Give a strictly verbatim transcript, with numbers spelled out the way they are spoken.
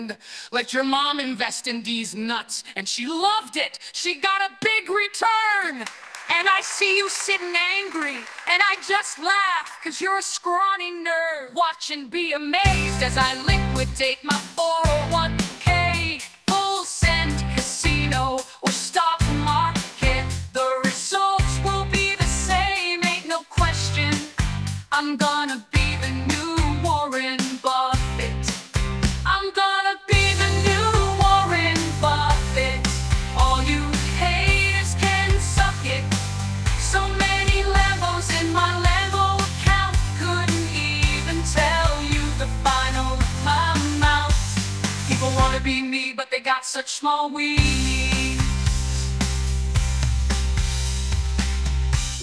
Let your mom invest in these nuts, and she loved it. She got a big return. And I see you sitting angry, and I just laugh, cause you're a scrawny nerd. Watch and be amazed as I liquidate my four oh one K. Full send casino or stock market. The results will be the same, ain't no question. I'm gonna be the new Warren Buffett. I'm gonna be the new Warren Buffett. All you haters can suck it. So many levels in my level count. Couldn't even tell you the final amount. People wanna be me, but they got such small wheels.